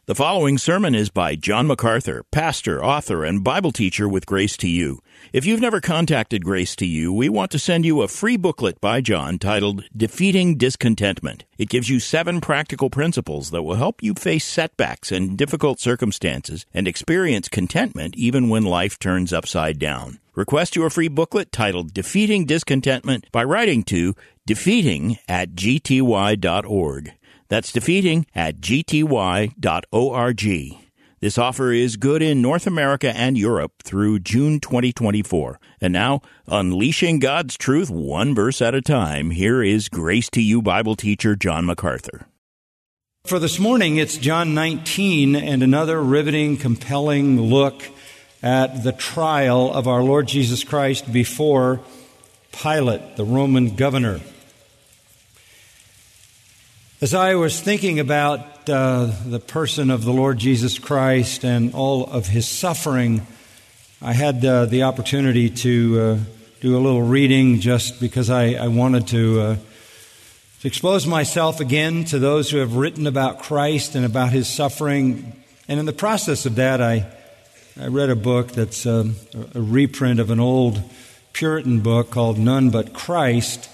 The following sermon is by John MacArthur, pastor, author, and Bible teacher with Grace to You. If you've never contacted Grace to You, we want to send you a free booklet by John titled Defeating Discontentment. It gives you 7 practical principles that will help you face setbacks and difficult circumstances and experience contentment even when life turns upside down. Request your free booklet titled Defeating Discontentment by writing to defeating@gty.org. That's defeating@gty.org. This offer is good in North America and Europe through June 2024. And now, unleashing God's truth one verse at a time, here is Grace to You Bible teacher John MacArthur. For this morning, it's John 19 and another riveting, compelling look at the trial of our Lord Jesus Christ before Pilate, the Roman governor. As I was thinking about the person of the Lord Jesus Christ and all of His suffering, I had the opportunity to do a little reading just because I wanted to expose myself again to those who have written about Christ and about His suffering. And in the process of that, I read a book that's a reprint of an old Puritan book called None But Christ.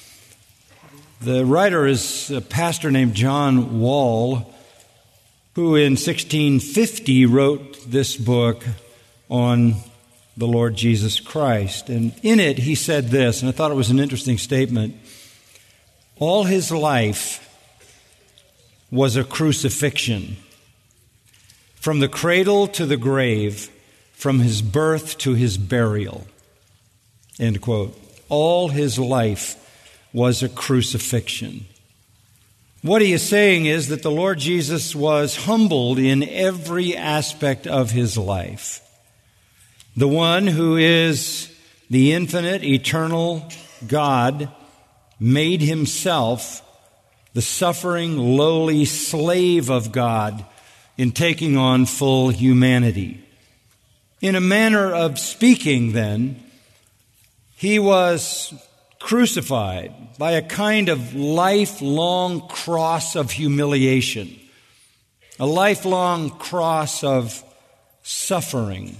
The writer is a pastor named John Wall, who in 1650 wrote this book on the Lord Jesus Christ. And in it he said this, and I thought it was an interesting statement. All his life was a crucifixion. From the cradle to the grave, from his birth to his burial. End quote. All his life was a crucifixion. What he is saying is that the Lord Jesus was humbled in every aspect of his life. The one who is the infinite, eternal God made himself the suffering, lowly slave of God in taking on full humanity. In a manner of speaking, then, he was crucified by a kind of lifelong cross of humiliation, a lifelong cross of suffering.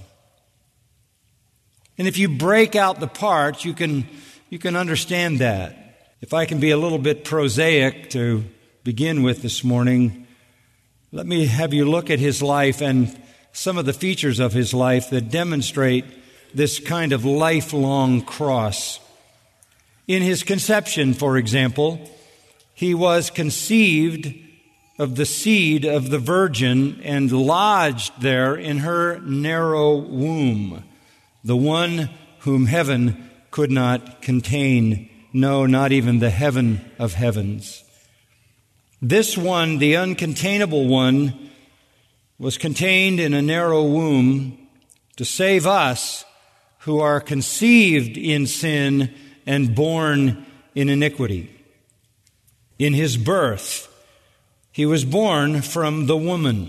And if you break out the parts, you can understand that. If I can be a little bit prosaic to begin with this morning, let me have you look at his life and some of the features of his life that demonstrate this kind of lifelong cross. In his conception, for example, he was conceived of the seed of the Virgin and lodged there in her narrow womb, the one whom heaven could not contain, no, not even the heaven of heavens. This one, the uncontainable one, was contained in a narrow womb to save us who are conceived in sin and born in iniquity. In his birth, he was born from the woman.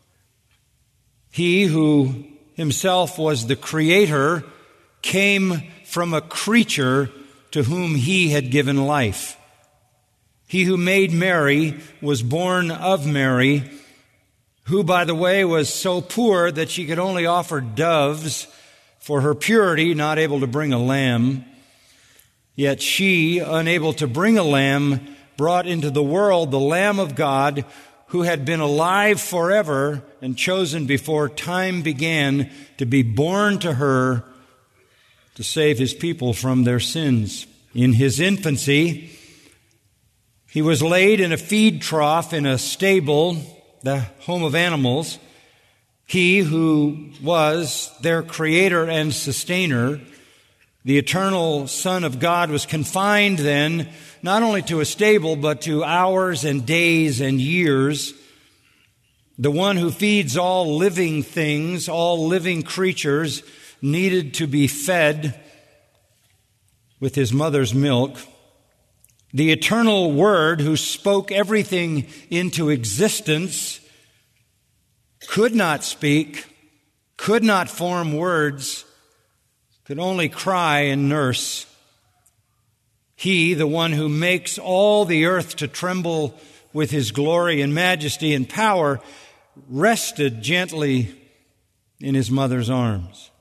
He who himself was the creator came from a creature to whom he had given life. He who made Mary was born of Mary, who, by the way, was so poor that she could only offer doves for her purity, not able to bring a lamb. Yet she, unable to bring a lamb, brought into the world the Lamb of God, who had been alive forever and chosen before time began to be born to her to save his people from their sins. In his infancy, he was laid in a feed trough in a stable, the home of animals. He who was their creator and sustainer, the eternal Son of God, was confined then not only to a stable but to hours and days and years. The one who feeds all living things, all living creatures, needed to be fed with his mother's milk. The eternal Word who spoke everything into existence could not speak, could not form words, could only cry and nurse. He, the one who makes all the earth to tremble with his glory and majesty and power, rested gently in his mother's arms.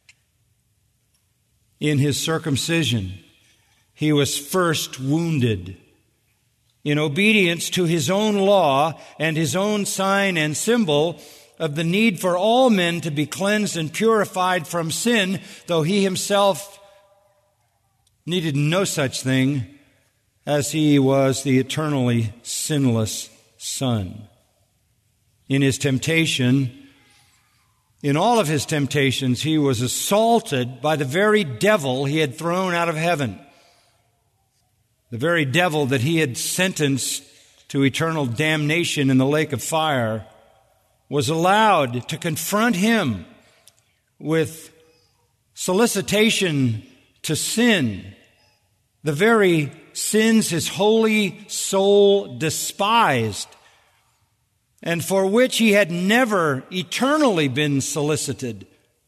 In his circumcision, he was first wounded. In obedience to his own law and his own sign and symbol of the need for all men to be cleansed and purified from sin, though he himself needed no such thing, as he was the eternally sinless Son. In his temptation, in all of his temptations, he was assaulted by the very devil he had thrown out of heaven. The very devil that he had sentenced to eternal damnation in the lake of fire was allowed to confront him with solicitation to sin, the very sins his holy soul despised, and for which he had never eternally been solicited.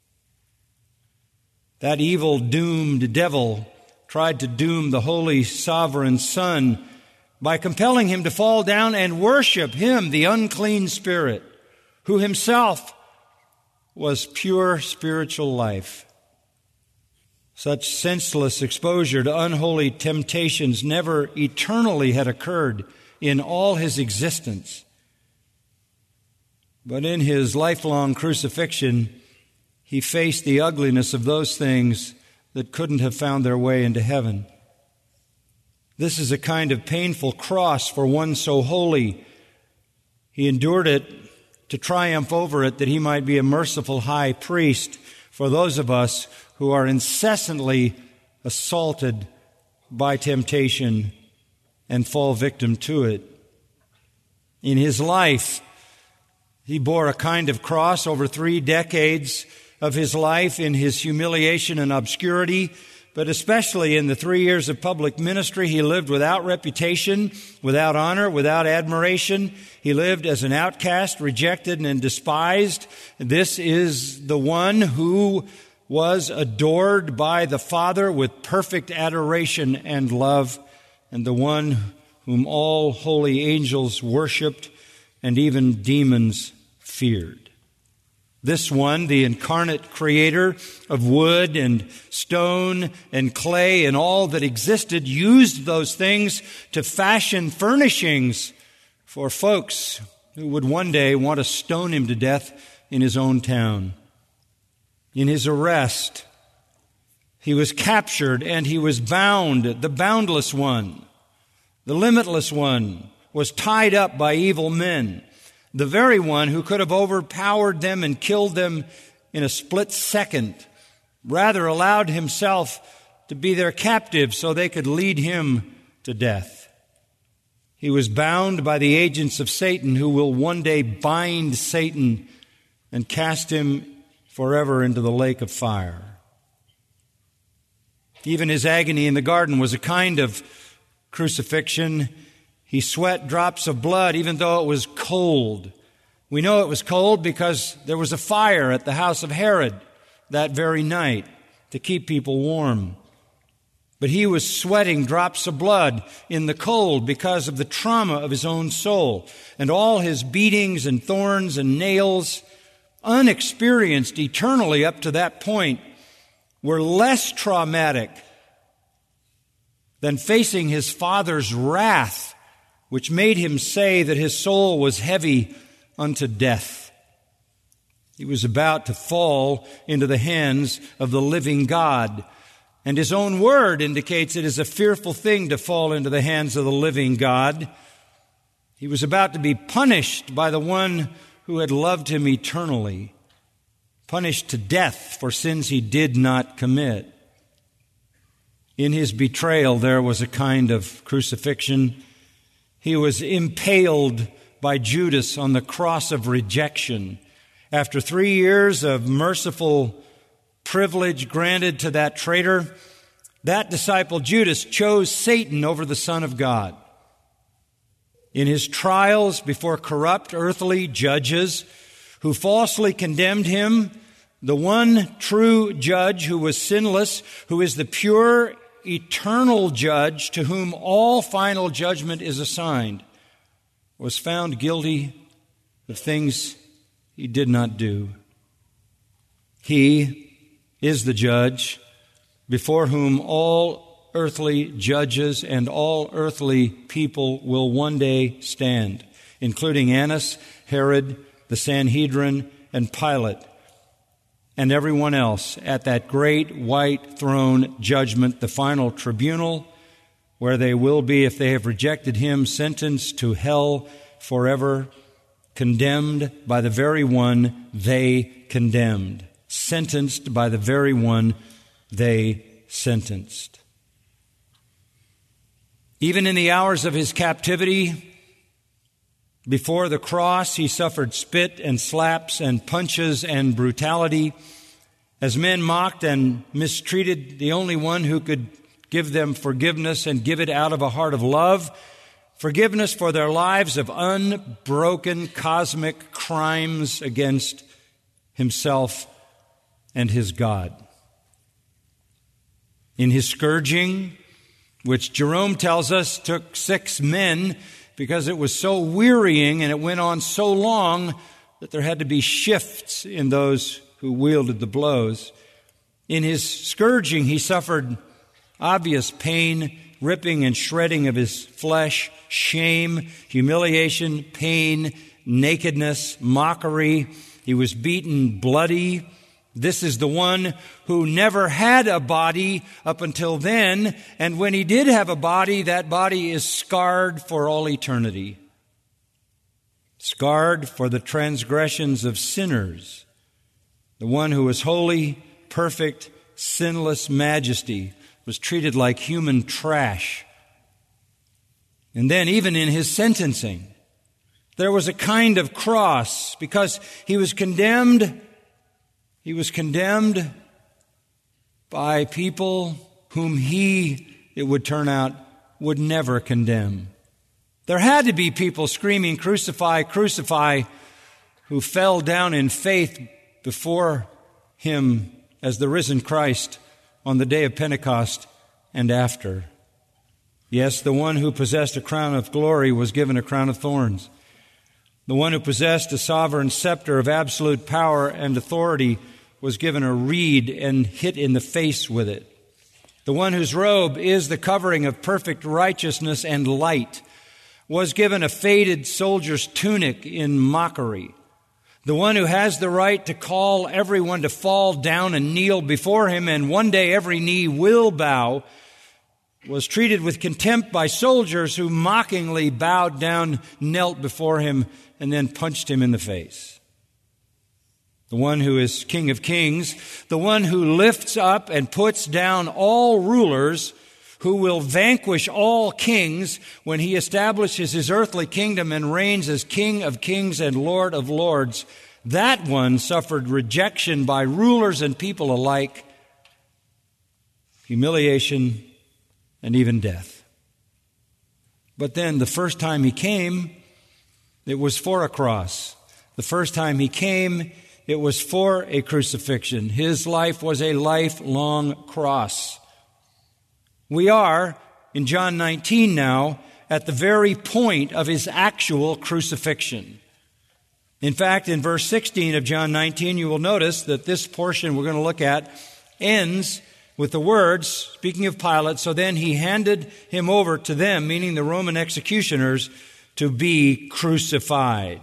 That evil, doomed devil tried to doom the holy, sovereign Son by compelling him to fall down and worship him, the unclean spirit, who himself was pure spiritual life. Such senseless exposure to unholy temptations never eternally had occurred in all his existence. But in his lifelong crucifixion, he faced the ugliness of those things that couldn't have found their way into heaven. This is a kind of painful cross for one so holy. He endured it to triumph over it, that he might be a merciful high priest for those of us who are incessantly assaulted by temptation and fall victim to it. In his life, he bore a kind of cross over 3 decades of his life in his humiliation and obscurity, but especially in the 3 years of public ministry, he lived without reputation, without honor, without admiration. He lived as an outcast, rejected and despised. This is the one who was adored by the Father with perfect adoration and love, and the one whom all holy angels worshiped and even demons feared. This one, the incarnate creator of wood and stone and clay and all that existed, used those things to fashion furnishings for folks who would one day want to stone him to death in his own town. In his arrest, he was captured and he was bound. The boundless one, the limitless one, was tied up by evil men. The very one who could have overpowered them and killed them in a split second, rather allowed himself to be their captive so they could lead him to death. He was bound by the agents of Satan, who will one day bind Satan and cast him forever into the lake of fire. Even his agony in the garden was a kind of crucifixion. He sweat drops of blood even though it was cold. We know it was cold because there was a fire at the house of Herod that very night to keep people warm. But he was sweating drops of blood in the cold because of the trauma of his own soul. And all his beatings and thorns and nails, unexperienced eternally up to that point, were less traumatic than facing his Father's wrath, which made him say that his soul was heavy unto death. He was about to fall into the hands of the living God. And his own word indicates it is a fearful thing to fall into the hands of the living God. He was about to be punished by the one who had loved him eternally, punished to death for sins he did not commit. In his betrayal, there was a kind of crucifixion. He was impaled by Judas on the cross of rejection. After 3 years of merciful privilege granted to that traitor, that disciple Judas chose Satan over the Son of God. In his trials before corrupt earthly judges who falsely condemned him, the one true judge who was sinless, who is the pure, eternal judge to whom all final judgment is assigned, was found guilty of things he did not do. He is the judge before whom all earthly judges and all earthly people will one day stand, including Annas, Herod, the Sanhedrin, and Pilate, and everyone else at that great white throne judgment, the final tribunal, where they will be, if they have rejected him, sentenced to hell forever, condemned by the very one they condemned, sentenced by the very one they sentenced. Even in the hours of his captivity, before the cross, he suffered spit and slaps and punches and brutality as men mocked and mistreated the only one who could give them forgiveness and give it out of a heart of love, forgiveness for their lives of unbroken cosmic crimes against himself and his God. In his scourging, which Jerome tells us took 6 men because it was so wearying and it went on so long that there had to be shifts in those who wielded the blows. In his scourging, he suffered obvious pain, ripping and shredding of his flesh, shame, humiliation, pain, nakedness, mockery. He was beaten bloody. This is the one who never had a body up until then, and when he did have a body, that body is scarred for all eternity. Scarred for the transgressions of sinners. The one who was holy, perfect, sinless majesty was treated like human trash. And then even in his sentencing, there was a kind of cross because he was condemned. He was condemned by people whom he, it would turn out, would never condemn. There had to be people screaming, "Crucify, crucify," who fell down in faith before him as the risen Christ on the day of Pentecost and after. Yes, the one who possessed a crown of glory was given a crown of thorns. The one who possessed a sovereign scepter of absolute power and authority was given a reed and hit in the face with it. The one whose robe is the covering of perfect righteousness and light was given a faded soldier's tunic in mockery. The one who has the right to call everyone to fall down and kneel before him, and one day every knee will bow, was treated with contempt by soldiers who mockingly bowed down, knelt before him, and then punched him in the face. The one who is King of Kings, the one who lifts up and puts down all rulers, who will vanquish all kings when he establishes his earthly kingdom and reigns as King of Kings and Lord of Lords, that one suffered rejection by rulers and people alike, humiliation, and even death. But then the first time he came, it was for a cross. The first time he came, it was for a crucifixion. His life was a lifelong cross. We are, in John 19 now, at the very point of his actual crucifixion. In fact, in verse 16 of John 19, you will notice that this portion we're going to look at ends with the words, speaking of Pilate, "So then he handed him over to them," meaning the Roman executioners, "to be crucified."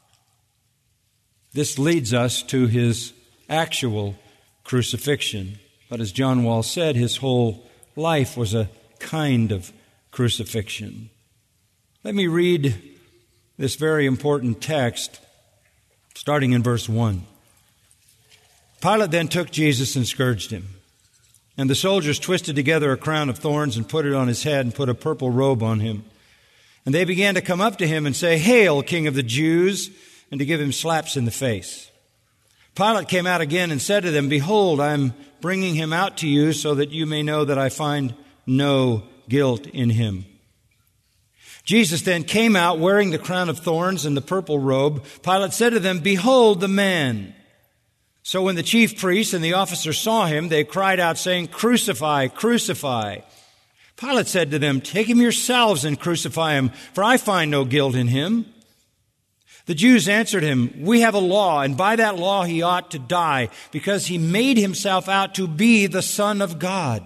This leads us to his actual crucifixion. But as John Wall said, his whole life was a kind of crucifixion. Let me read this very important text, starting in verse 1. "Pilate then took Jesus and scourged him. And the soldiers twisted together a crown of thorns and put it on his head and put a purple robe on him. And they began to come up to him and say, 'Hail, King of the Jews!' and to give him slaps in the face. Pilate came out again and said to them, 'Behold, I am bringing him out to you so that you may know that I find no guilt in him.' Jesus then came out wearing the crown of thorns and the purple robe. Pilate said to them, 'Behold the man.' So when the chief priests and the officers saw him, they cried out, saying, 'Crucify, crucify.' Pilate said to them, 'Take him yourselves and crucify him, for I find no guilt in him.' The Jews answered him, "We have a law, and by that law he ought to die, because he made himself out to be the Son of God."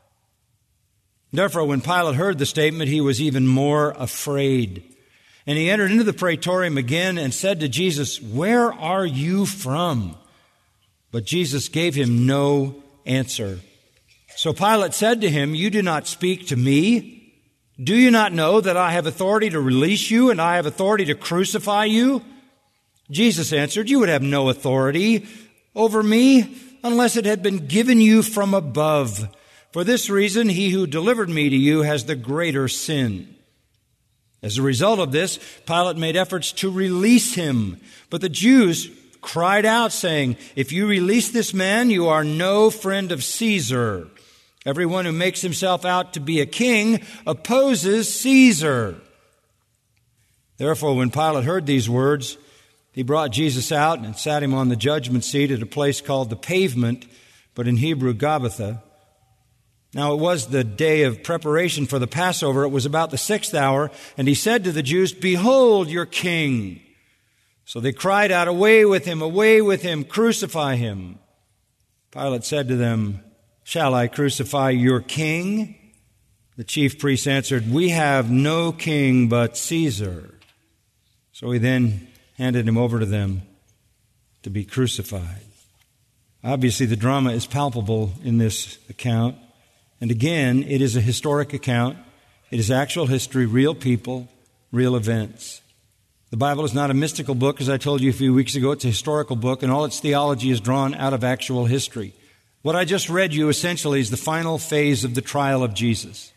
Therefore, when Pilate heard the statement, he was even more afraid. And he entered into the praetorium again and said to Jesus, "Where are you from?" But Jesus gave him no answer. So Pilate said to him, "You do not speak to me? Do you not know that I have authority to release you and I have authority to crucify you?" Jesus answered, "You would have no authority over me unless it had been given you from above. For this reason, he who delivered me to you has the greater sin." As a result of this, Pilate made efforts to release him. But the Jews cried out, saying, "If you release this man, you are no friend of Caesar. Everyone who makes himself out to be a king opposes Caesar." Therefore, when Pilate heard these words, he brought Jesus out and sat him on the judgment seat at a place called the Pavement, but in Hebrew, Gabbatha. Now it was the day of preparation for the Passover. It was about the 6th hour, and he said to the Jews, "Behold your king." So they cried out, away with him, crucify him." Pilate said to them, "Shall I crucify your king?" The chief priests answered, "We have no king but Caesar." So he then handed him over to them to be crucified. Obviously, the drama is palpable in this account. And again, it is a historic account. It is actual history, real people, real events. The Bible is not a mystical book, as I told you a few weeks ago. It's a historical book, and all its theology is drawn out of actual history. What I just read you essentially is the final phase of the trial of Jesus.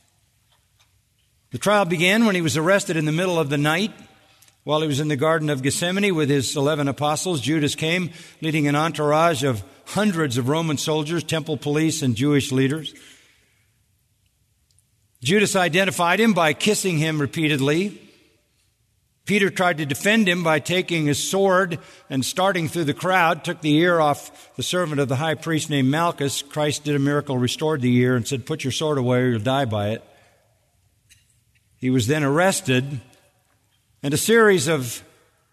The trial began when he was arrested in the middle of the night while he was in the Garden of Gethsemane with his 11 apostles. Judas came leading an entourage of hundreds of Roman soldiers, temple police, and Jewish leaders. Judas identified him by kissing him repeatedly. Peter tried to defend him by taking his sword and starting through the crowd, took the ear off the servant of the high priest named Malchus. Christ did a miracle, restored the ear, and said, "Put your sword away or you'll die by it." He was then arrested, and a series of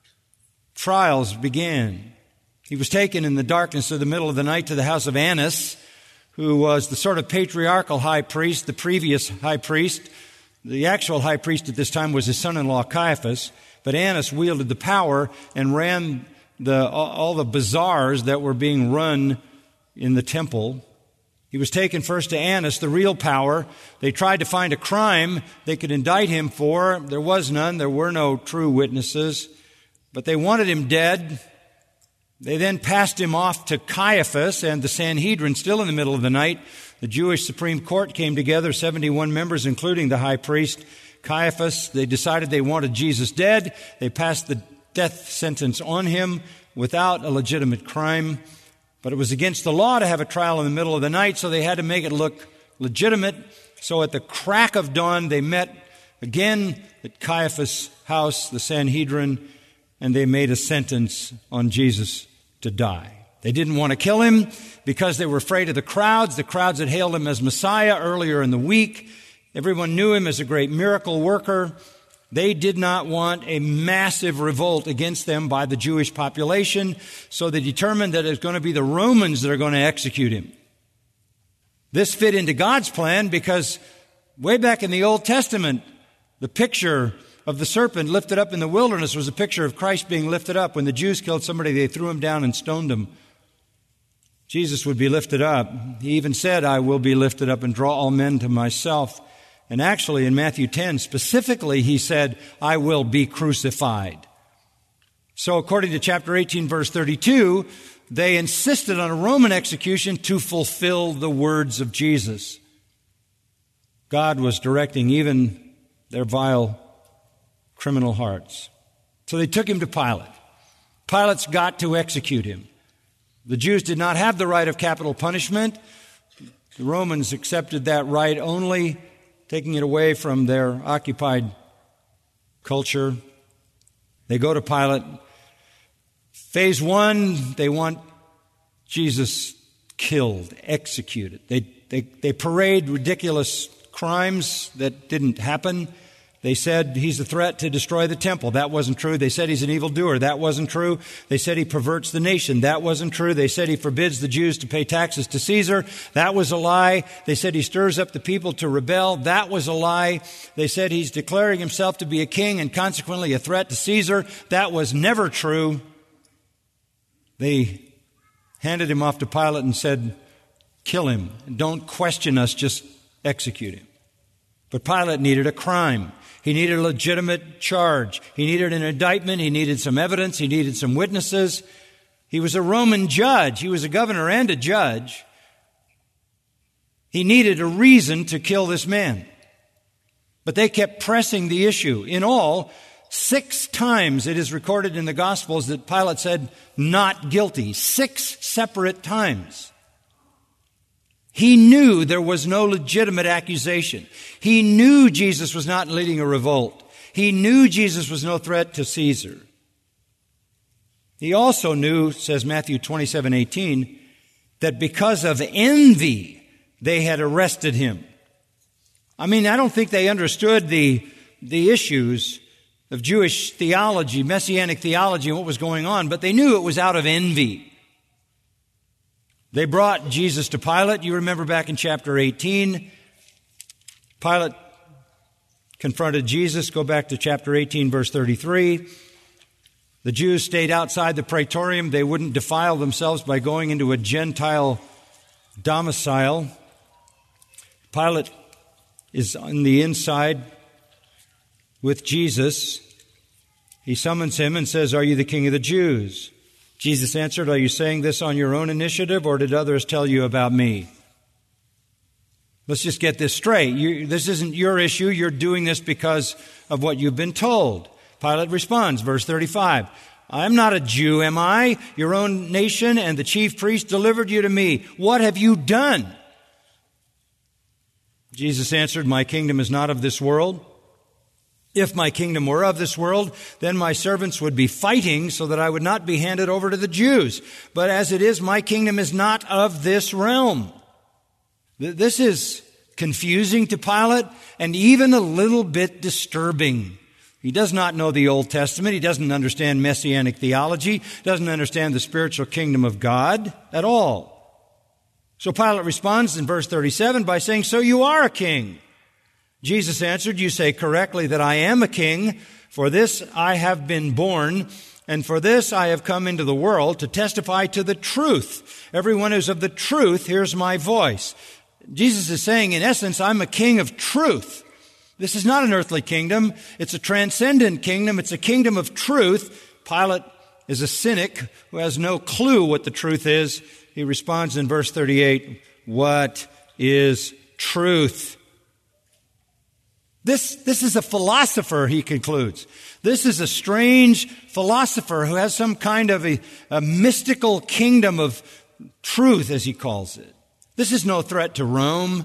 trials began. He was taken in the darkness of the middle of the night to the house of Annas, who was the sort of patriarchal high priest, the previous high priest. The actual high priest at this time was his son-in-law Caiaphas, but Annas wielded the power and ran all the bazaars that were being run in the temple. He was taken first to Annas, the real power. They tried to find a crime they could indict him for. There was none. There were no true witnesses, but they wanted him dead. They then passed him off to Caiaphas and the Sanhedrin, still in the middle of the night. The Jewish Supreme Court came together, 71 members, including the high priest, Caiaphas. They decided they wanted Jesus dead. They passed the death sentence on him without a legitimate crime. But it was against the law to have a trial in the middle of the night, so they had to make it look legitimate. So at the crack of dawn, they met again at Caiaphas' house, the Sanhedrin, and they made a sentence on Jesus to die. They didn't want to kill him because they were afraid of the crowds. The crowds had hailed him as Messiah earlier in the week. Everyone knew him as a great miracle worker. They did not want a massive revolt against them by the Jewish population, so they determined that it was going to be the Romans that are going to execute him. This fit into God's plan because way back in the Old Testament, the picture of the serpent lifted up in the wilderness was a picture of Christ being lifted up. When the Jews killed somebody, they threw him down and stoned him. Jesus would be lifted up. He even said, "I will be lifted up and draw all men to myself." And actually in Matthew 10, specifically, he said, "I will be crucified." So according to chapter 18, verse 32, they insisted on a Roman execution to fulfill the words of Jesus. God was directing even their vile criminal hearts. So they took him to Pilate. Pilate's got to execute him. The Jews did not have the right of capital punishment. The Romans accepted that right only, taking it away from their occupied culture. They go to Pilate. Phase one, they want Jesus killed, executed. They parade ridiculous crimes that didn't happen. They said he's a threat to destroy the temple. That wasn't true. They said he's an evildoer. That wasn't true. They said he perverts the nation. That wasn't true. They said he forbids the Jews to pay taxes to Caesar. That was a lie. They said he stirs up the people to rebel. That was a lie. They said he's declaring himself to be a king and consequently a threat to Caesar. That was never true. They handed him off to Pilate and said, kill him. Don't question us, just execute him. But Pilate needed a crime. He needed a legitimate charge. He needed an indictment. He needed some evidence. He needed some witnesses. He was a Roman judge. He was a governor and a judge. He needed a reason to kill this man. But they kept pressing the issue. In all, 6 times it is recorded in the Gospels that Pilate said, not guilty. 6 separate times. He knew there was no legitimate accusation. He knew Jesus was not leading a revolt. He knew Jesus was no threat to Caesar. He also knew, says Matthew 27:18, that because of envy, they had arrested him. I don't think they understood the issues of Jewish theology, Messianic theology, and what was going on, but they knew it was out of envy. They brought Jesus to Pilate. You remember back in chapter 18, Pilate confronted Jesus. Go back to chapter 18, verse 33. The Jews stayed outside the praetorium. They wouldn't defile themselves by going into a Gentile domicile. Pilate is on the inside with Jesus. He summons him and says, "Are you the king of the Jews?" Jesus answered, "Are you saying this on your own initiative, or did others tell you about me?" Let's just get this straight. This isn't your issue. You're doing this because of what you've been told. Pilate responds, verse 35, "I am not a Jew, am I? Your own nation and the chief priest delivered you to me. What have you done?" Jesus answered, "My kingdom is not of this world. If my kingdom were of this world, then my servants would be fighting so that I would not be handed over to the Jews. But as it is, my kingdom is not of this realm." This is confusing to Pilate and even a little bit disturbing. He does not know the Old Testament. He doesn't understand Messianic theology, doesn't understand the spiritual kingdom of God at all. So Pilate responds in verse 37 by saying, "So you are a king." Jesus answered, "You say correctly that I am a king. For this I have been born, and for this I have come into the world, to testify to the truth. Everyone who's of the truth hears my voice." Jesus is saying, in essence, I'm a king of truth. This is not an earthly kingdom. It's a transcendent kingdom. It's a kingdom of truth. Pilate is a cynic who has no clue what the truth is. He responds in verse 38, "What is truth?" This is a philosopher, he concludes. This is a strange philosopher who has some kind of a mystical kingdom of truth, as he calls it. This is no threat to Rome.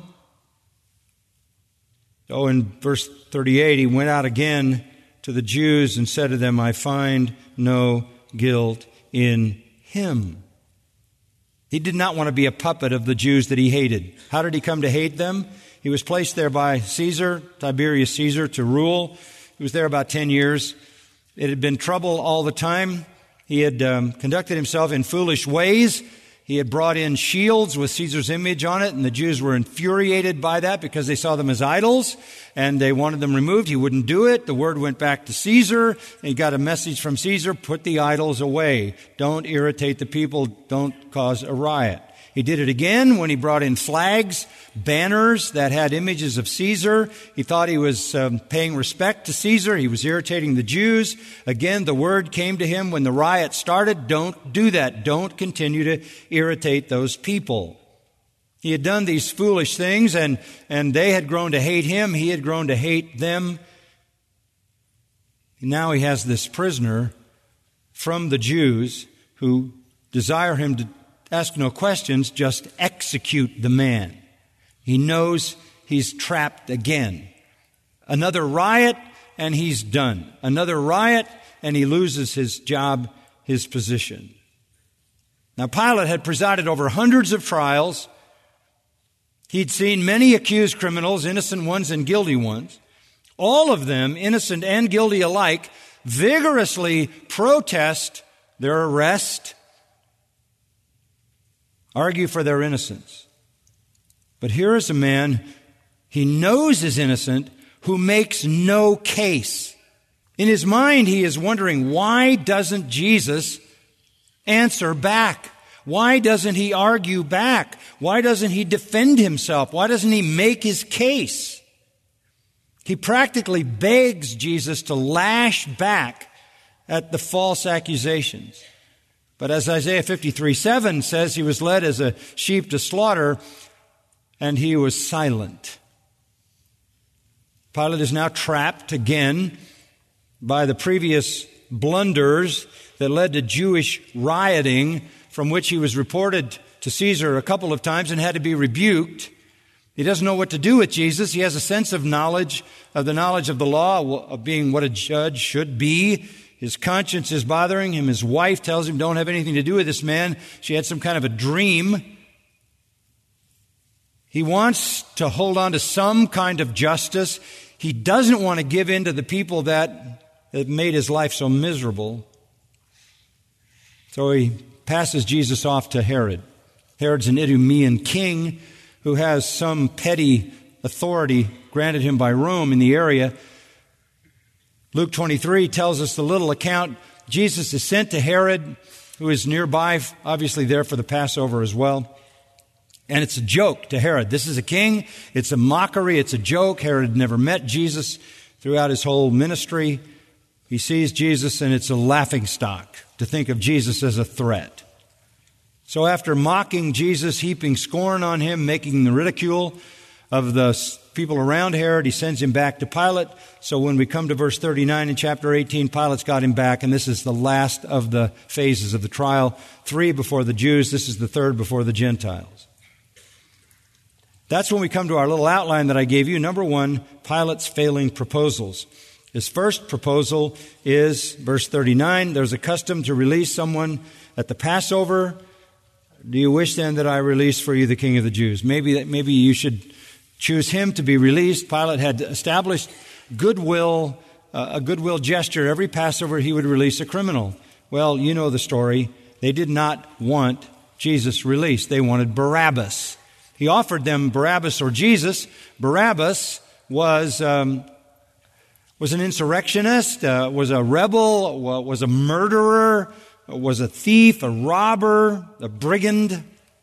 Oh, in verse 38, he went out again to the Jews and said to them, "I find no guilt in him." He did not want to be a puppet of the Jews that he hated. How did he come to hate them? He was placed there by Caesar, Tiberius Caesar, to rule. He was there about 10 years. It had been trouble all the time. He had conducted himself in foolish ways. He had brought in shields with Caesar's image on it, and the Jews were infuriated by that because they saw them as idols, and they wanted them removed. He wouldn't do it. The word went back to Caesar, and he got a message from Caesar, put the idols away. Don't irritate the people. Don't cause a riot. He did it again when he brought in flags, banners that had images of Caesar. He thought he was paying respect to Caesar. He was irritating the Jews. Again, the word came to him when the riot started. Don't do that. Don't continue to irritate those people. He had done these foolish things, and they had grown to hate him. He had grown to hate them. And now he has this prisoner from the Jews who desire him to ask no questions, just execute the man. He knows he's trapped again. Another riot, and he's done. Another riot, and he loses his job, his position. Now, Pilate had presided over hundreds of trials. He'd seen many accused criminals, innocent ones and guilty ones. All of them, innocent and guilty alike, vigorously protest their arrest, argue for their innocence. But here is a man he knows is innocent who makes no case. In his mind, he is wondering, why doesn't Jesus answer back? Why doesn't he argue back? Why doesn't he defend himself? Why doesn't he make his case? He practically begs Jesus to lash back at the false accusations. But as Isaiah 53:7 says, he was led as a sheep to slaughter, and he was silent. Pilate is now trapped again by the previous blunders that led to Jewish rioting, from which he was reported to Caesar a couple of times and had to be rebuked. He doesn't know what to do with Jesus. He has a sense of the knowledge of the law, of being what a judge should be. His conscience is bothering him. His wife tells him, don't have anything to do with this man. She had some kind of a dream. He wants to hold on to some kind of justice. He doesn't want to give in to the people that made his life so miserable. So he passes Jesus off to Herod. Herod's an Idumean king who has some petty authority granted him by Rome in the area. Luke 23 tells us the little account. Jesus is sent to Herod, who is nearby, obviously there for the Passover as well. And it's a joke to Herod. This is a king. It's a mockery. It's a joke. Herod never met Jesus throughout his whole ministry. He sees Jesus, and it's a laughingstock to think of Jesus as a threat. So after mocking Jesus, heaping scorn on him, making the ridicule of the people around Herod, he sends him back to Pilate. So when we come to verse 39 in chapter 18, Pilate's got him back, and this is the last of the phases of the trial. 3 before the Jews. This is the 3rd before the Gentiles. That's when we come to our little outline that I gave you. Number 1, Pilate's failing proposals. His first proposal is, verse 39, there's a custom to release someone at the Passover. Do you wish then that I release for you the King of the Jews? Maybe you should choose him to be released. Pilate had established goodwill, a goodwill gesture. Every Passover he would release a criminal. Well, you know the story. They did not want Jesus released. They wanted Barabbas. He offered them Barabbas or Jesus. Barabbas was an insurrectionist, was a rebel, was a murderer, was a thief, a robber, a brigand.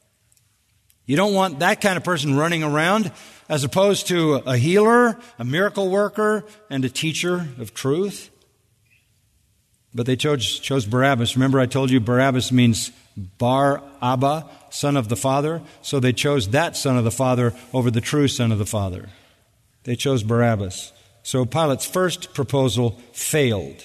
You don't want that kind of person running around, as opposed to a healer, a miracle worker, and a teacher of truth. But they chose Barabbas. Remember I told you Barabbas means Bar Abba, son of the Father. So they chose that son of the Father over the true son of the Father. They chose Barabbas. So Pilate's first proposal failed.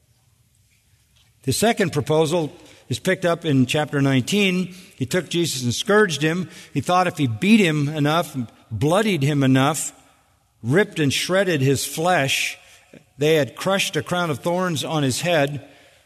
The second proposal is picked up in chapter 19. He took Jesus and scourged him. He thought if he beat him enough, bloodied him enough, ripped and shredded his flesh, they had crushed a crown of thorns on his head.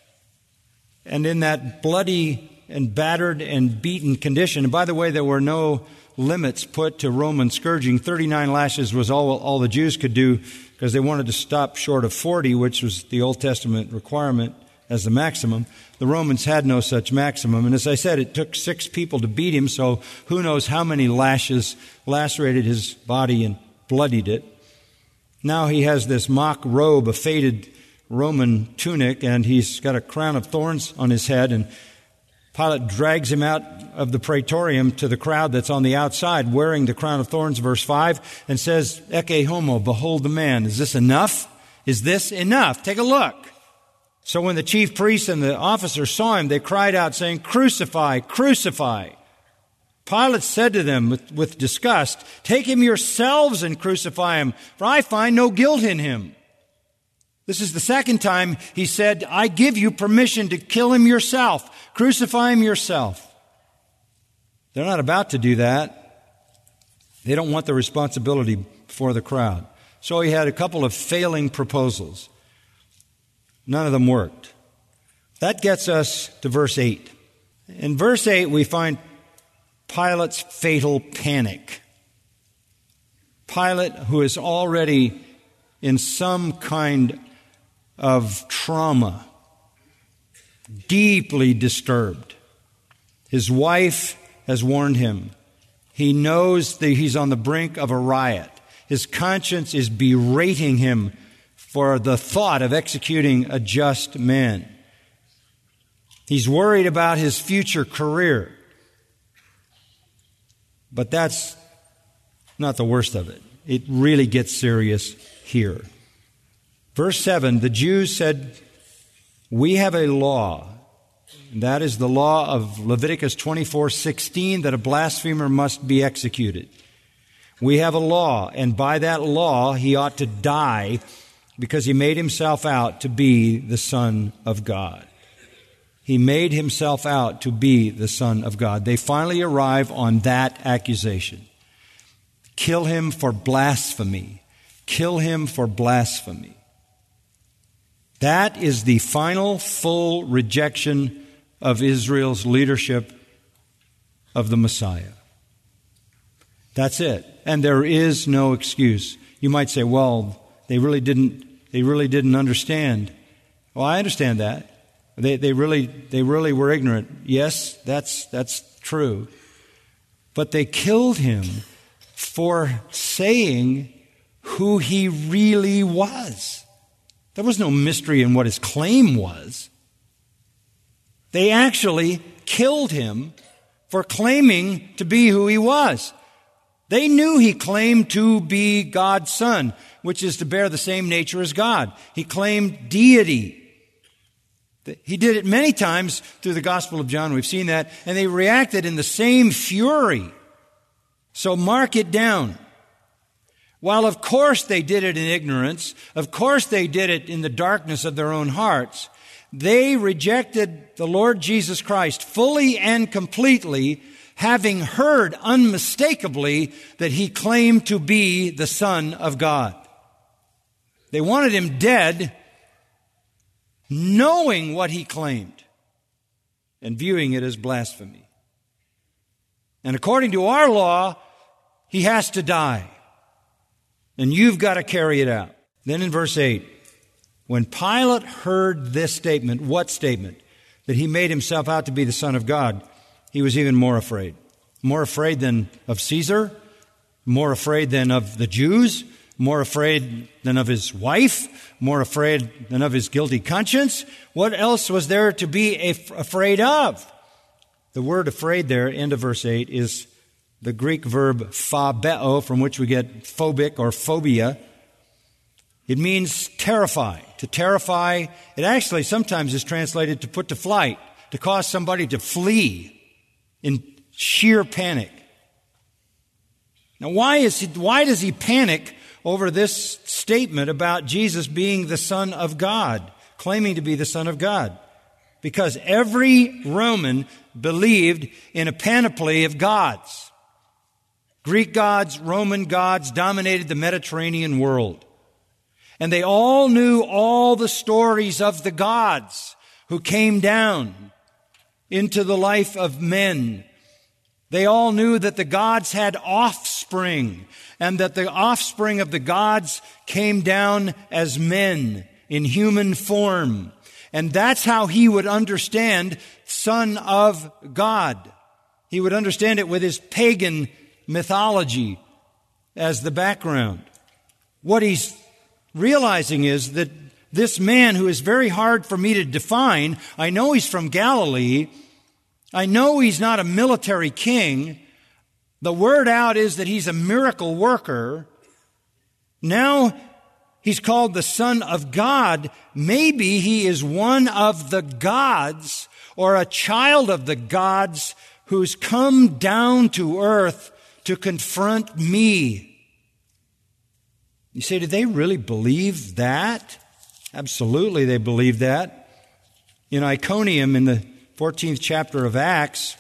And in that bloody and battered and beaten condition, and by the way, there were no limits put to Roman scourging. 39 lashes was all the Jews could do, because they wanted to stop short of 40, which was the Old Testament requirement as the maximum. The Romans had no such maximum. And as I said, it took 6 people to beat him, so who knows how many lashes lacerated his body and bloodied it. Now he has this mock robe, a faded Roman tunic, and he's got a crown of thorns on his head, and Pilate drags him out of the praetorium to the crowd that's on the outside wearing the crown of thorns, verse 5, and says, Ecce homo, behold the man. Is this enough? Is this enough? Take a look. So when the chief priests and the officers saw him, they cried out, saying, Crucify, crucify. Pilate said to them with disgust, Take him yourselves and crucify him, for I find no guilt in him. This is the second time he said, I give you permission to kill him yourself. Crucify him yourself. They're not about to do that. They don't want the responsibility before the crowd. So he had a couple of failing proposals. None of them worked. That gets us to verse 8. In verse 8, we find Pilate's fatal panic. Pilate, who is already in some kind of trauma, deeply disturbed. His wife has warned him. He knows that he's on the brink of a riot. His conscience is berating him for the thought of executing a just man. He's worried about his future career. But that's not the worst of it. It really gets serious here. Verse 7, the Jews said, "We have a law," and that is the law of Leviticus 24:16, that a blasphemer must be executed. We have a law, and by that law he ought to die because he made himself out to be the Son of God. He made himself out to be the Son of God. They finally arrive on that accusation. Kill him for blasphemy. Kill him for blasphemy. That is the final full rejection of Israel's leadership of the Messiah. That's it. And there is no excuse. You might say, well, they really didn't understand. Well, I understand that. They really were ignorant. Yes, that's true. But they killed him for saying who he really was. There was no mystery in what his claim was. They actually killed him for claiming to be who he was. They knew he claimed to be God's Son, which is to bear the same nature as God. He claimed deity. He did it many times through the Gospel of John. We've seen that. And they reacted in the same fury. So mark it down. While of course they did it in ignorance, of course they did it in the darkness of their own hearts, they rejected the Lord Jesus Christ fully and completely, having heard unmistakably that he claimed to be the Son of God. They wanted him dead, knowing what he claimed and viewing it as blasphemy. And according to our law, he has to die. And you've got to carry it out. Then in verse 8, when Pilate heard this statement, what statement? That he made himself out to be the Son of God, he was even more afraid. More afraid than of Caesar, more afraid than of the Jews, more afraid than of his wife, more afraid than of his guilty conscience. What else was there to be afraid of? The word afraid there, end of verse 8, is the Greek verb phobeo, from which we get phobic or phobia. It means terrify. To terrify, it actually sometimes is translated to put to flight, to cause somebody to flee in sheer panic. Now, why does he panic over this statement about Jesus being the Son of God, claiming to be the Son of God? Because every Roman believed in a panoply of gods. Greek gods, Roman gods dominated the Mediterranean world. And they all knew all the stories of the gods who came down into the life of men. They all knew that the gods had offspring, and that the offspring of the gods came down as men in human form. And that's how he would understand Son of God. He would understand it with his pagan mythology as the background. What he's realizing is that this man, who is very hard for me to define, I know he's from Galilee, I know he's not a military king, the word out is that he's a miracle worker. Now he's called the Son of God. Maybe he is one of the gods, or a child of the gods, who's come down to earth to confront me. You say, did they really believe that? Absolutely, they believed that. In Iconium, in the 14th chapter of Acts,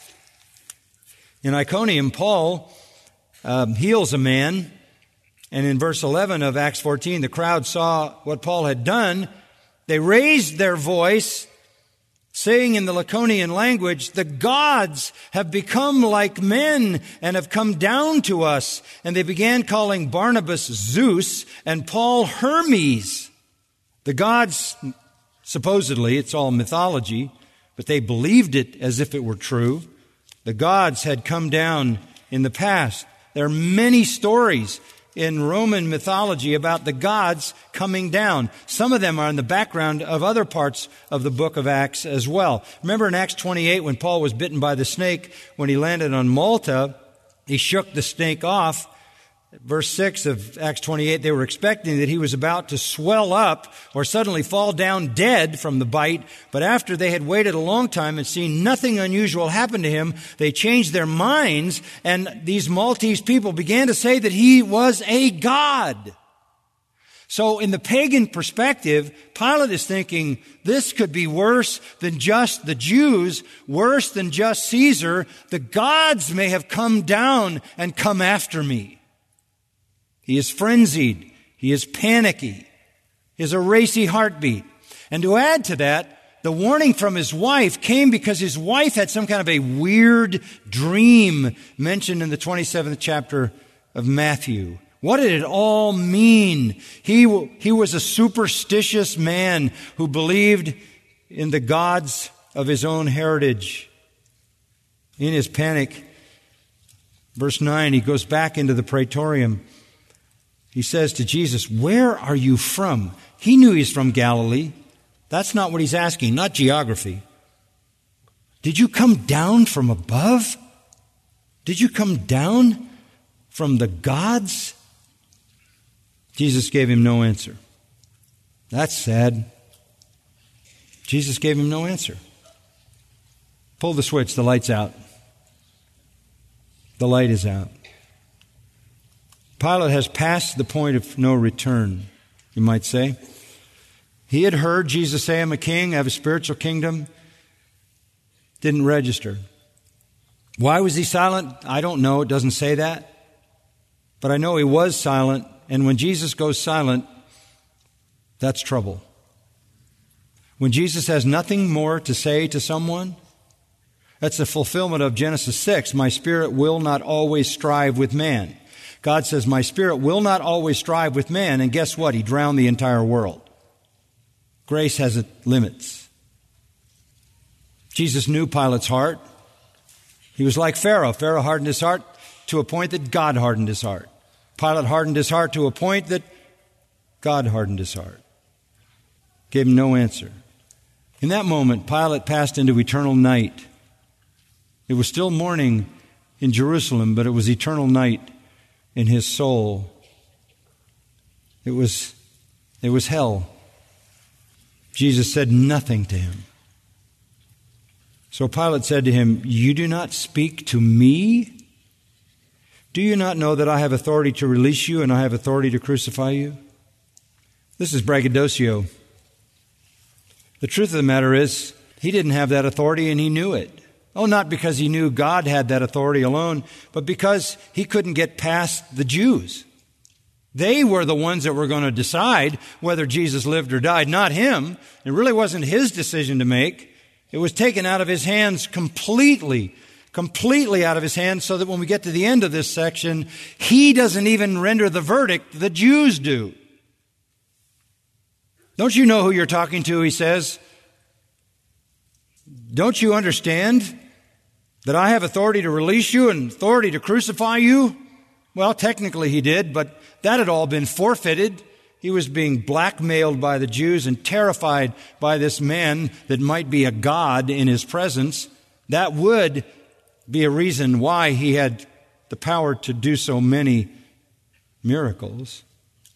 in Iconium, Paul heals a man. And in verse 11 of Acts 14, the crowd saw what Paul had done. They raised their voice saying in the Laconian language, the gods have become like men and have come down to us. And they began calling Barnabas Zeus and Paul Hermes. The gods, supposedly, it's all mythology, but they believed it as if it were true. The gods had come down in the past. There are many stories in Roman mythology about the gods coming down. Some of them are in the background of other parts of the book of Acts as well. Remember in Acts 28 when Paul was bitten by the snake, when he landed on Malta, he shook the snake off. Verse 6 of Acts 28, they were expecting that he was about to swell up or suddenly fall down dead from the bite. But after they had waited a long time and seen nothing unusual happen to him, they changed their minds, and these Maltese people began to say that he was a god. So in the pagan perspective, Pilate is thinking, this could be worse than just the Jews, worse than just Caesar. The gods may have come down and come after me. He is frenzied. He is panicky. He has a racy heartbeat. And to add to that, the warning from his wife came because his wife had some kind of a weird dream mentioned in the 27th chapter of Matthew. What did it all mean? He was a superstitious man who believed in the gods of his own heritage. In his panic, verse 9, he goes back into the praetorium. He says to Jesus, where are you from? He knew he's from Galilee. That's not what he's asking, not geography. Did you come down from above? Did you come down from the gods? Jesus gave him no answer. That's sad. Jesus gave him no answer. Pull the switch, the light's out. The light is out. Pilate has passed the point of no return, you might say. He had heard Jesus say, I'm a king, I have a spiritual kingdom. Didn't register. Why was he silent? I don't know. It doesn't say that. But I know he was silent. And when Jesus goes silent, that's trouble. When Jesus has nothing more to say to someone, that's the fulfillment of Genesis 6. My spirit will not always strive with man. God says, my spirit will not always strive with man. And guess what? He drowned the entire world. Grace has its limits. Jesus knew Pilate's heart. He was like Pharaoh. Pharaoh hardened his heart to a point that God hardened his heart. Pilate hardened his heart to a point that God hardened his heart. Gave him no answer. In that moment, Pilate passed into eternal night. It was still morning in Jerusalem, but it was eternal night in his soul. It was hell. Jesus said nothing to him. So Pilate said to him, you do not speak to me? Do you not know that I have authority to release you and I have authority to crucify you? This is braggadocio. The truth of the matter is, he didn't have that authority and he knew it. Oh, not because he knew God had that authority alone, but because he couldn't get past the Jews. They were the ones that were going to decide whether Jesus lived or died, not him. It really wasn't his decision to make. It was taken out of his hands completely out of his hands, so that when we get to the end of this section, he doesn't even render the verdict, the Jews do. Don't you know who you're talking to, he says. Don't you understand that I have authority to release you and authority to crucify you? Well, technically he did, but that had all been forfeited. He was being blackmailed by the Jews and terrified by this man that might be a god in his presence. That would be a reason why he had the power to do so many miracles.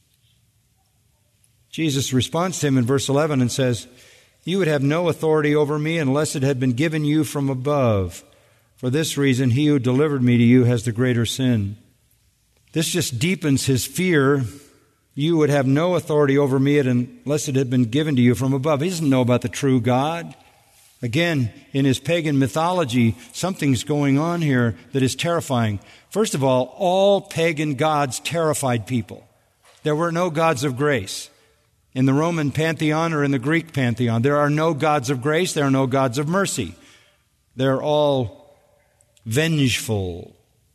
Jesus responds to him in verse 11 and says, you would have no authority over me unless it had been given you from above. For this reason, he who delivered me to you has the greater sin. This just deepens his fear. You would have no authority over me unless it had been given to you from above. He doesn't know about the true God. Again, in his pagan mythology, something's going on here that is terrifying. First of all pagan gods terrified people. There were no gods of grace. in the Roman pantheon or in the Greek pantheon. There are no gods of grace. There are no gods of mercy. They're all vengeful.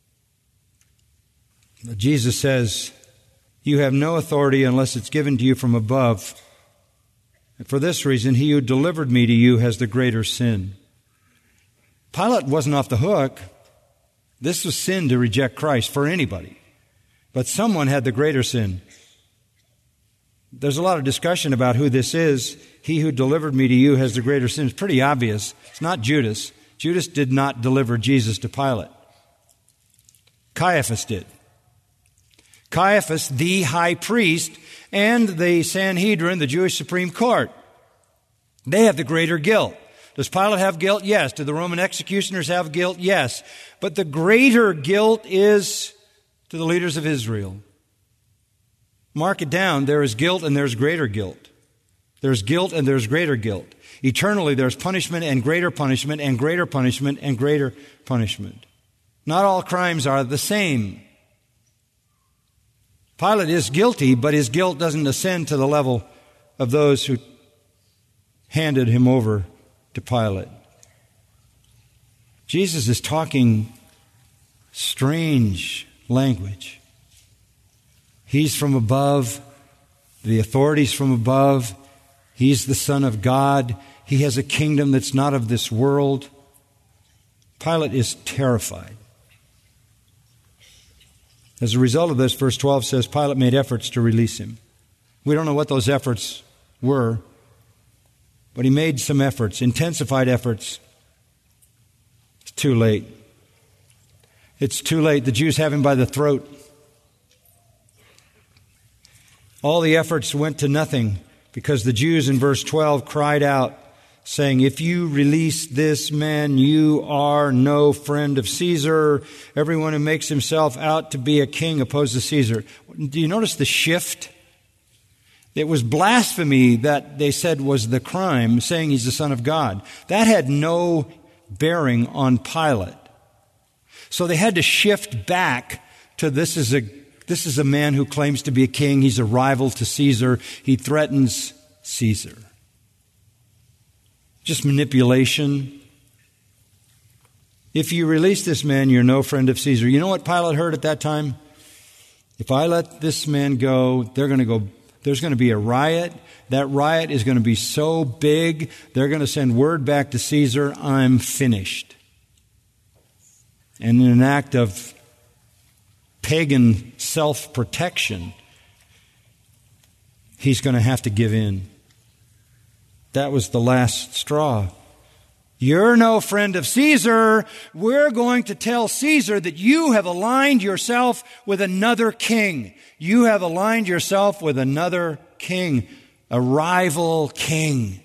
But Jesus says, you have no authority unless it's given to you from above. And for this reason, he who delivered me to you has the greater sin. Pilate wasn't off the hook. This was sin to reject Christ for anybody. But someone had the greater sin. There's a lot of discussion about who this is. He who delivered me to you has the greater sin. It's pretty obvious. It's not Judas. Judas did not deliver Jesus to Pilate. Caiaphas did. Caiaphas, the high priest, and the Sanhedrin, the Jewish Supreme Court. They have the greater guilt. Does Pilate have guilt? Yes. Do the Roman executioners have guilt? Yes. But the greater guilt is to the leaders of Israel. Mark it down. There is guilt and there's greater guilt. There's guilt and there's greater guilt. Eternally, there's punishment and greater punishment and greater punishment and greater punishment. Not all crimes are the same. Pilate is guilty, but his guilt doesn't ascend to the level of those who handed him over to Pilate. Jesus is talking strange language. He's from above. The authority's from above. He's the Son of God. He has a kingdom that's not of this world. Pilate is terrified. As a result of this, verse 12 says, Pilate made efforts to release him. We don't know what those efforts were, but he made some efforts, intensified efforts. It's too late. It's too late. The Jews have him by the throat. All the efforts went to nothing because the Jews in verse 12 cried out, saying, if you release this man, you are no friend of Caesar. Everyone who makes himself out to be a king opposes Caesar. Do you notice the shift? It was blasphemy that they said was the crime, saying he's the Son of God. That had no bearing on Pilate. So they had to shift back to this is a man who claims to be a king. He's a rival to Caesar. He threatens Caesar. Just manipulation. If you release this man, you're no friend of Caesar. You know what Pilate heard at that time? If I let this man go, there's going to be a riot. That riot is going to be so big, they're going to send word back to Caesar, I'm finished. And in an act of pagan self-protection, he's going to have to give in. That was the last straw. You're no friend of Caesar. We're going to tell Caesar that you have aligned yourself with another king. You have aligned yourself with another king, a rival king.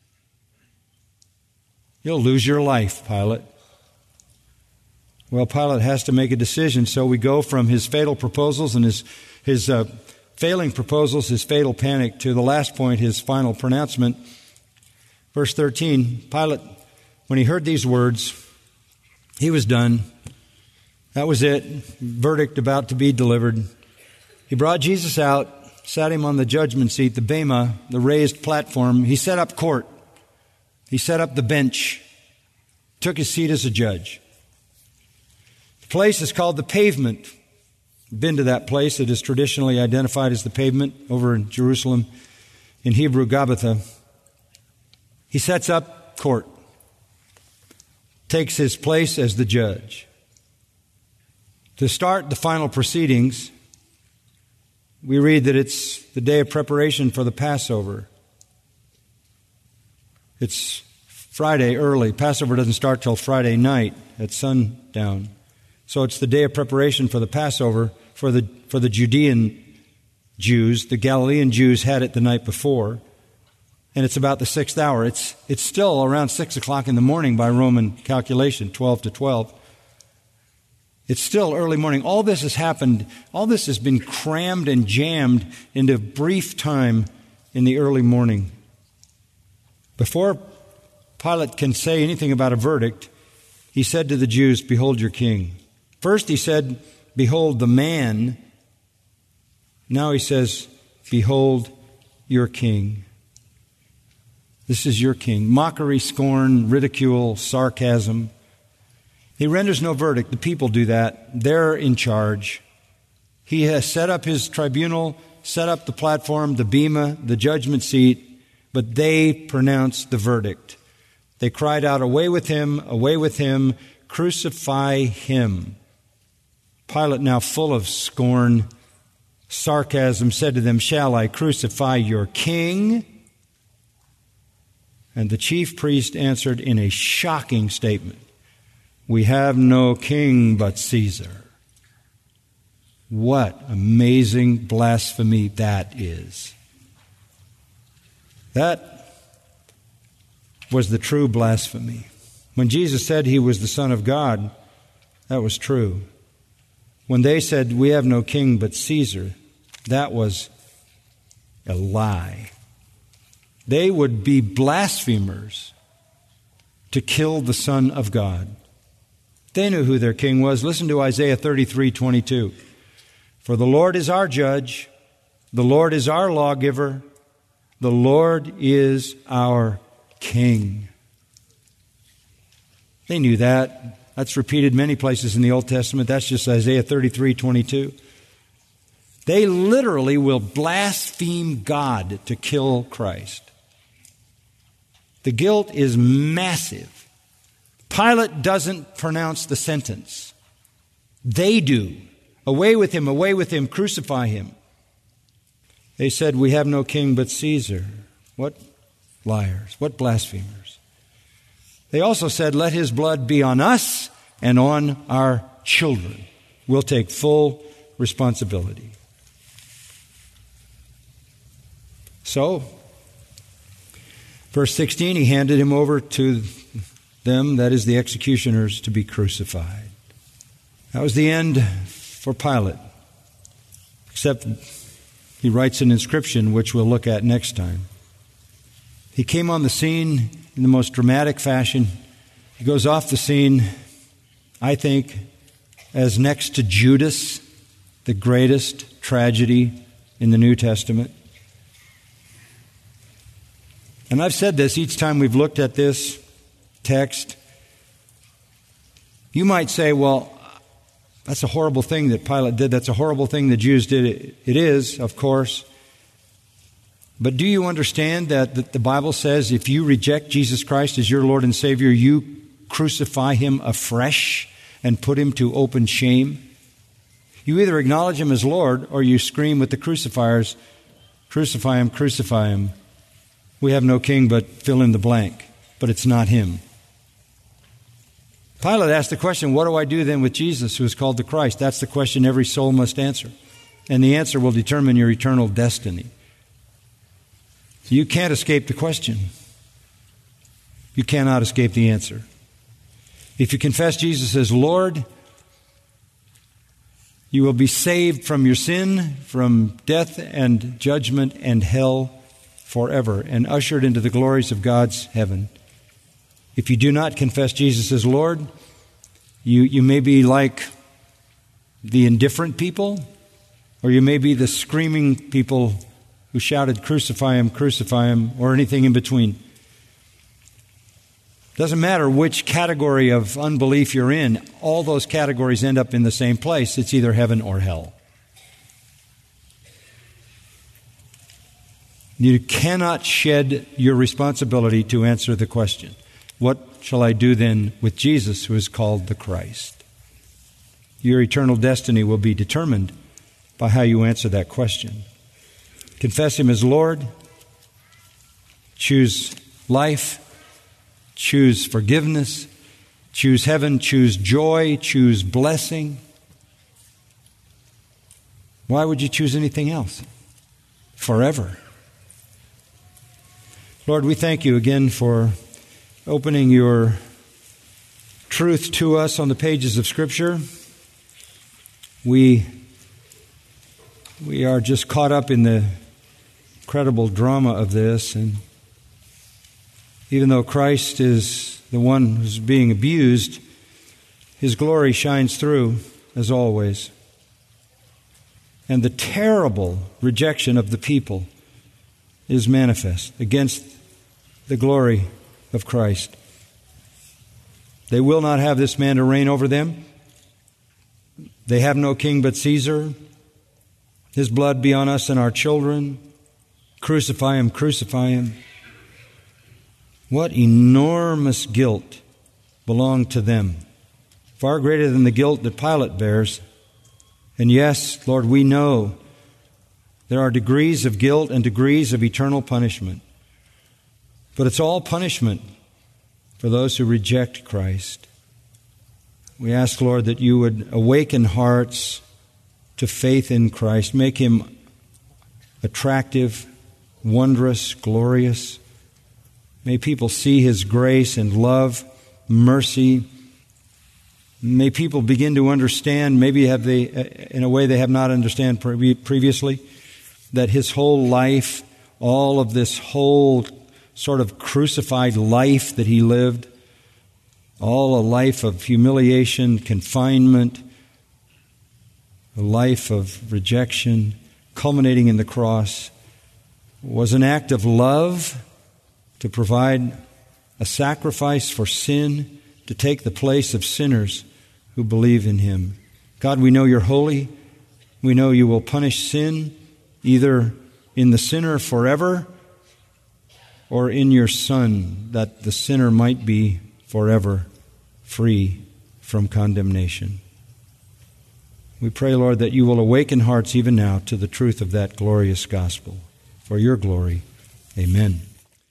You'll lose your life, Pilate. Well, Pilate has to make a decision, so we go from his fatal proposals and his failing proposals, his fatal panic, to the last point, his final pronouncement. Verse 13, Pilate, when he heard these words, he was done. That was it. Verdict about to be delivered. He brought Jesus out, sat him on the judgment seat, the bema, the raised platform. He set up court. He set up the bench, took his seat as a judge. The place is called the Pavement. Been to that place. It is traditionally identified as the Pavement over in Jerusalem, in Hebrew, Gabbatha. He sets up court, takes his place as the judge. To start the final proceedings, we read that it's the day of preparation for the Passover. It's Friday early. Passover doesn't start till Friday night at sundown. So it's the day of preparation for the Passover for the Judean Jews. The Galilean Jews had it the night before. And it's about the 6th hour. It's still around 6 o'clock in the morning by Roman calculation, 12 to 12. It's still early morning. All this has happened. All this has been crammed and jammed into brief time in the early morning. Before Pilate can say anything about a verdict, he said to the Jews, "Behold your king." First he said, "Behold the man." Now he says, "Behold your king. This is your king. Mockery, scorn, ridicule, sarcasm. He renders no verdict. The people do that. They're in charge. He has set up his tribunal, set up the platform, the bema, the judgment seat, but they pronounced the verdict. They cried out, away with him, crucify him. Pilate, now full of scorn, sarcasm, said to them, shall I crucify your king? And the chief priest answered in a shocking statement, we have no king but Caesar. What amazing blasphemy that is. That was the true blasphemy. When Jesus said he was the Son of God, that was true. When they said, we have no king but Caesar, that was a lie. They would be blasphemers to kill the Son of God. They knew who their king was. Listen to Isaiah 33:22. For the Lord is our judge, the Lord is our lawgiver, the Lord is our king. They knew that. That's repeated many places in the Old Testament. That's just Isaiah 33:22. They literally will blaspheme God to kill Christ. The guilt is massive. Pilate doesn't pronounce the sentence. They do. Away with him, crucify him. They said, we have no king but Caesar. What liars, what blasphemers. They also said, let his blood be on us and on our children. We'll take full responsibility. So, verse 16, he handed him over to them, that is the executioners, to be crucified. That was the end for Pilate. Except he writes an inscription, which we'll look at next time. He came on the scene in the most dramatic fashion. He goes off the scene, I think, as next to Judas, the greatest tragedy in the New Testament. And I've said this each time we've looked at this text. You might say, well, that's a horrible thing that Pilate did. That's a horrible thing the Jews did. It is, of course. But do you understand that the Bible says if you reject Jesus Christ as your Lord and Savior, you crucify him afresh and put him to open shame? You either acknowledge him as Lord or you scream with the crucifiers, crucify him, crucify him. We have no king but fill in the blank. But it's not him. Pilate asked the question, what do I do then with Jesus who is called the Christ? That's the question every soul must answer. And the answer will determine your eternal destiny. You can't escape the question. You cannot escape the answer. If you confess Jesus as Lord, you will be saved from your sin, from death and judgment and hell forever, and ushered into the glories of God's heaven. If you do not confess Jesus as Lord, you may be like the indifferent people, or you may be the screaming people who shouted, crucify him, or anything in between. Doesn't matter which category of unbelief you're in, all those categories end up in the same place. It's either heaven or hell. You cannot shed your responsibility to answer the question, what shall I do then with Jesus who is called the Christ? Your eternal destiny will be determined by how you answer that question. Confess him as Lord. Choose life. Choose forgiveness. Choose heaven. Choose joy. Choose blessing. Why would you choose anything else? Forever. Lord, we thank you again for opening your truth to us on the pages of Scripture. We are just caught up in the incredible drama of this, and even though Christ is the one who's being abused, his glory shines through, as always. And the terrible rejection of the people is manifest against the glory of Christ. They will not have this man to reign over them. They have no king but Caesar. His blood be on us and our children. Crucify him, crucify him. What enormous guilt belonged to them. Far greater than the guilt that Pilate bears. And yes, Lord, we know there are degrees of guilt and degrees of eternal punishment. But it's all punishment for those who reject Christ. We ask, Lord, that you would awaken hearts to faith in Christ. Make him attractive, wondrous, glorious. May people see his grace and love, mercy. May people begin to understand, maybe have they, in a way they have not understood previously, that his whole life, all of this whole sort of crucified life that he lived, all a life of humiliation, confinement, a life of rejection, culminating in the cross, was an act of love to provide a sacrifice for sin, to take the place of sinners who believe in him. God, we know you're holy. We know you will punish sin either in the sinner forever or in your Son, that the sinner might be forever free from condemnation. We pray, Lord, that you will awaken hearts even now to the truth of that glorious gospel. For your glory, amen.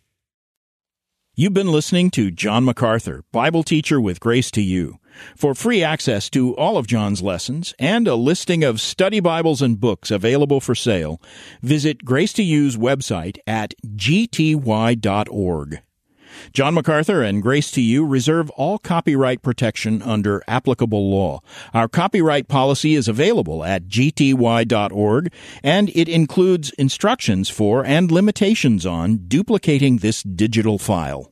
You've been listening to John MacArthur, Bible teacher with Grace to You. For free access to all of John's lessons and a listing of study Bibles and books available for sale, visit Grace to You's website at gty.org. John MacArthur and Grace to You reserve all copyright protection under applicable law. Our copyright policy is available at gty.org, and it includes instructions for and limitations on duplicating this digital file.